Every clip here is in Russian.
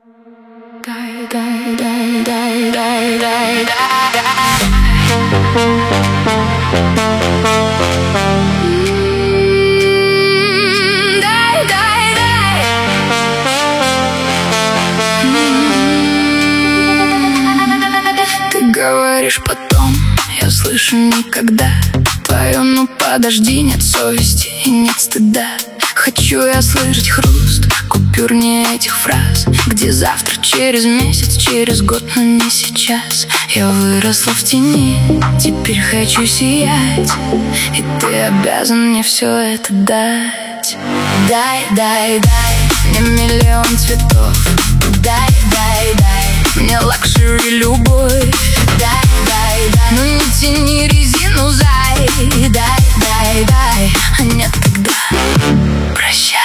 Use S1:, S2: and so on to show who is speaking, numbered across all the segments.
S1: Ты говоришь потом, я слышу никогда твое «ну подожди», нет совести и нет стыда. Хочу я слышать хруст купюр, не этих фраз, где завтра, через месяц, через год, но не сейчас. Я выросла в тени, теперь хочу сиять, и ты обязан мне все это дать. Дай, дай, дай мне миллион цветов. Дай, дай, дай мне лакшери любовь. Дай, дай, дай, ну не тяни резину, зай. Дай, дай, дай, а нет тогда прощай.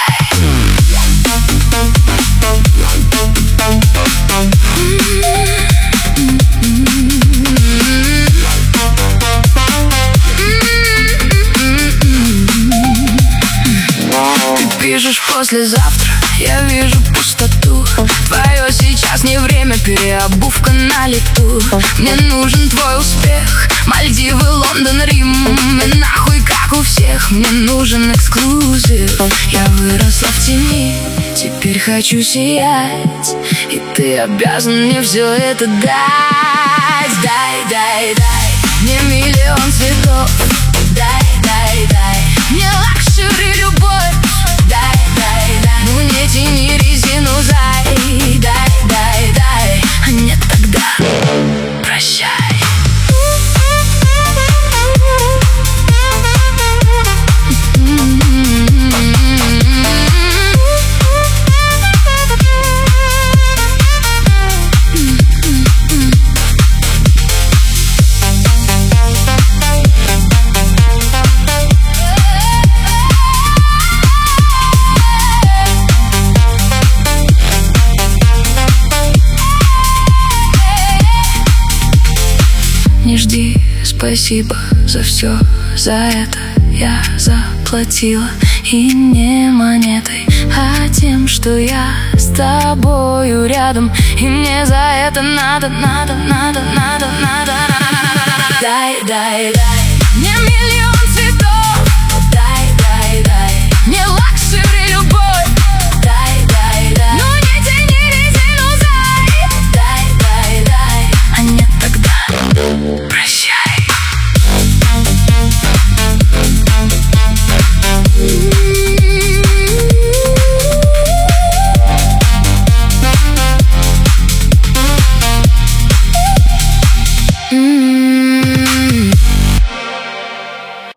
S1: Ты пишешь послезавтра, я вижу пустоту. Твое сейчас не время, переобувка на лету. Мне нужен твой успех, Мальдивы, Лондон, Рим. И нахуй как у всех, мне нужен эксклюзив. Я выросла в тени, теперь хочу сиять, и ты обязан мне все это дать. Дай, дай, дай мне миллион цветов. Дай, дай, дай мне лакшери любовь. Дай, дай, дай, ну не тяни резину, зай. Дай, дай, дай, а нет тогда прощай. Не жди спасибо за все, за это я заплатила. И не монетой, а тем, что я с тобою рядом. И мне за это надо. Дай, дай, дай мне миллион.